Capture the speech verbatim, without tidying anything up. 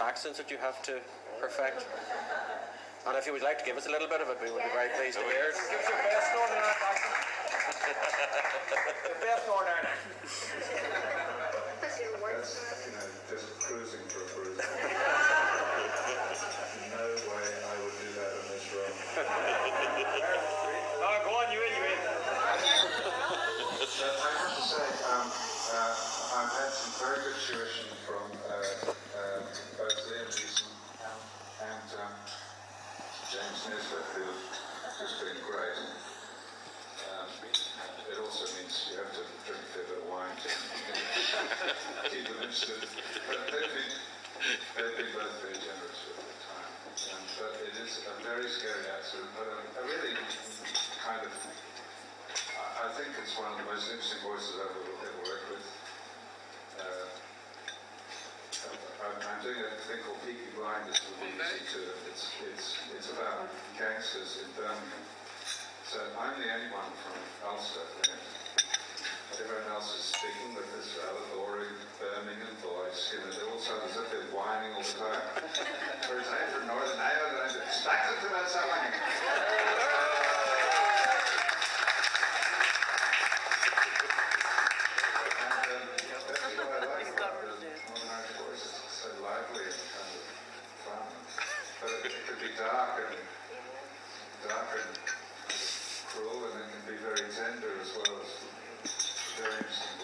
accents that you have to perfect? And if you would like to give us a little bit of it, we would be very pleased to hear it. Give us your best Northern Ireland accent. Your best Northern Ireland accent. That's, you know, just cruising for a cruise. No way I would do that on this road. Oh, go on, you in, you in. So I have to say, um, uh, I've had some very good tuition from uh, uh, both Liam Neeson and um, James Nesbitt, who has been great. Um, it also means you have to drink a fair bit of wine to keep them interested. But they've been, they've been both very generous with their time. And, but it is a very scary accident, but a, a really kind of, I, I think it's one of the most interesting voices I've ever, ever worked with. Uh, I'm, I'm doing a thing called Peaky Blinders for the B B C Two. It's, it's, it's about gangsters in Birmingham. So I'm the only one from Ulster in it. Everyone else is speaking with this rather boring Birmingham voice. You know, they all sound as if they're whining all the time. Whereas I'm from Northern Ireland and I'm expected to that something. Lively and kind of fun, but it, it could be dark and dark and cruel, and it can be very tender as well as very interesting.